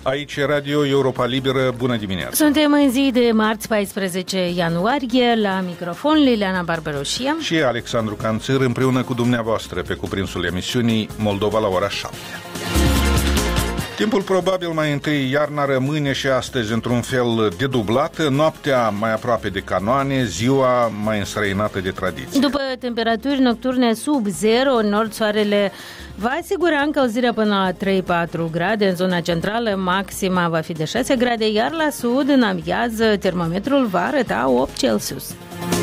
Aici e Radio Europa Liberă, bună dimineața! Suntem în zi de marți 14 ianuarie, la microfon Liliana Barberoșia și Alexandru Canțăr, împreună cu dumneavoastră pe cuprinsul emisiunii Moldova la ora 7. Timpul probabil mai întâi iarna rămâne și astăzi într-un fel dedublată, noaptea mai aproape de canoane, ziua mai înstrăinată de tradiție. După temperaturi nocturne sub 0, în nord soarele va asigura încălzirea până la 3-4 grade, în zona centrală maxima va fi de 6 grade, iar la sud, în amiază, termometrul va arăta 8 Celsius.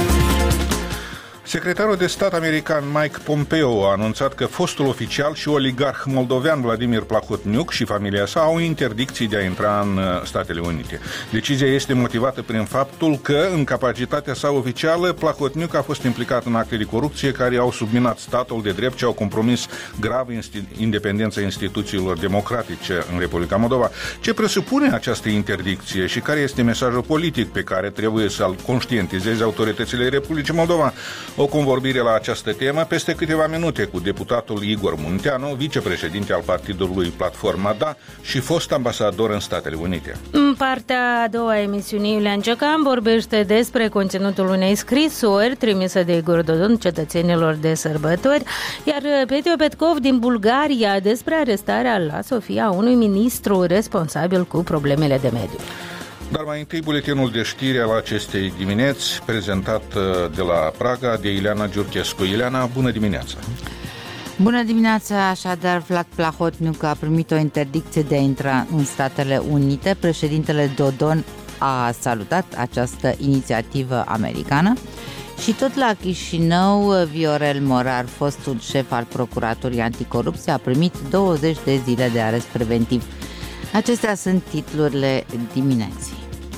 Secretarul de stat american Mike Pompeo a anunțat că fostul oficial și oligarh moldovean Vladimir Plahotniuc și familia sa au interdicții de a intra în Statele Unite. Decizia este motivată prin faptul că, în capacitatea sa oficială, Plahotniuc a fost implicat în acte de corupție care au subminat statul de drept și au compromis grav independența instituțiilor democratice în Republica Moldova. Ce presupune această interdicție și care este mesajul politic pe care trebuie să-l conștientizeze autoritățile Republicii Moldova? O convorbire la această temă peste câteva minute cu deputatul Igor Munteanu, vicepreședinte al partidului Platforma Da și fost ambasador în Statele Unite. În partea a doua a emisiunii, Iulian Ciocan vorbește despre conținutul unei scrisori trimisă de Igor Dodon cetățenilor de sărbători, iar Petio Petkov din Bulgaria despre arestarea la Sofia a unui ministru responsabil cu problemele de mediu. Dar mai întâi buletinul de știri al acestei dimineți, prezentat de la Praga de Ileana Giurchescu. Ileana, bună dimineața! Bună dimineața! Așadar, Vlad Plahotniuc a primit o interdicție de a intra în Statele Unite. Președintele Dodon a salutat această inițiativă americană. Și tot la Chișinău, Viorel Morar, fostul șef al Procuraturii Anticorupție, a primit 20 de zile de arest preventiv. Acestea sunt titlurile dimineții.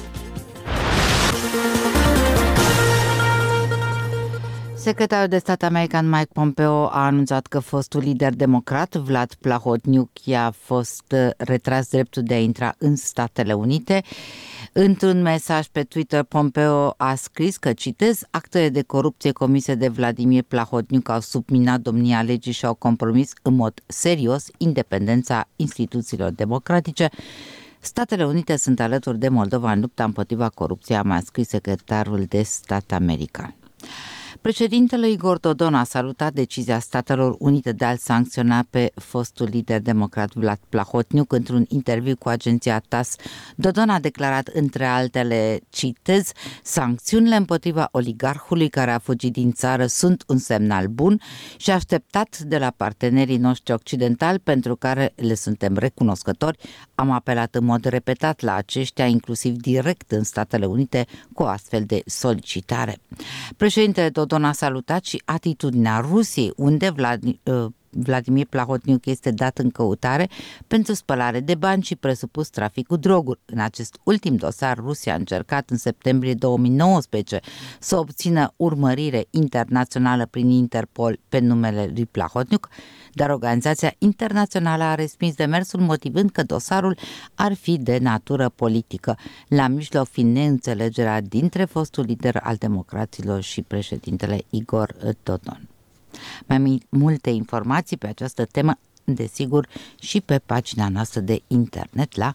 Secretarul de stat american Mike Pompeo a anunțat că fostul lider democrat Vlad Plahotniuc i-a fost retras dreptul de a intra în Statele Unite. Într-un mesaj pe Twitter, Pompeo a scris că, citez, actele de corupție comise de Vladimir Plahotniuc au subminat domnia legii și au compromis în mod serios independența instituțiilor democratice. Statele Unite sunt alături de Moldova în lupta împotriva corupției, a mai scris secretarul de stat american. Președintele Igor Dodon a salutat decizia Statelor Unite de a-l sancționa pe fostul lider democrat Vlad Plahotniuc. Într-un interviu cu agenția TASS, Dodon a declarat, între altele, citez, sancțiunile împotriva oligarhului care a fugit din țară sunt un semnal bun și așteptat de la partenerii noștri occidentali, pentru care le suntem recunoscători. Am apelat în mod repetat la aceștia, inclusiv direct în Statele Unite, cu o astfel de solicitare. Președintele Dodon a salutat și atitudinea Rusiei, unde Vladimir Plahotniuc este dat în căutare pentru spălare de bani și presupus trafic cu droguri. În acest ultim dosar, Rusia a încercat în septembrie 2019 să obțină urmărire internațională prin Interpol pe numele lui Plahotniuc, dar organizația internațională a respins demersul, motivând că dosarul ar fi de natură politică, la mijloc fiind neînțelegerea dintre fostul lider al democraților și președintele Igor Dodon. Mai multe informații pe această temă, desigur, și pe pagina noastră de internet la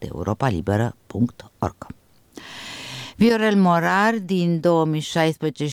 moldova.europalibera.org. Viorel Morar, din 2016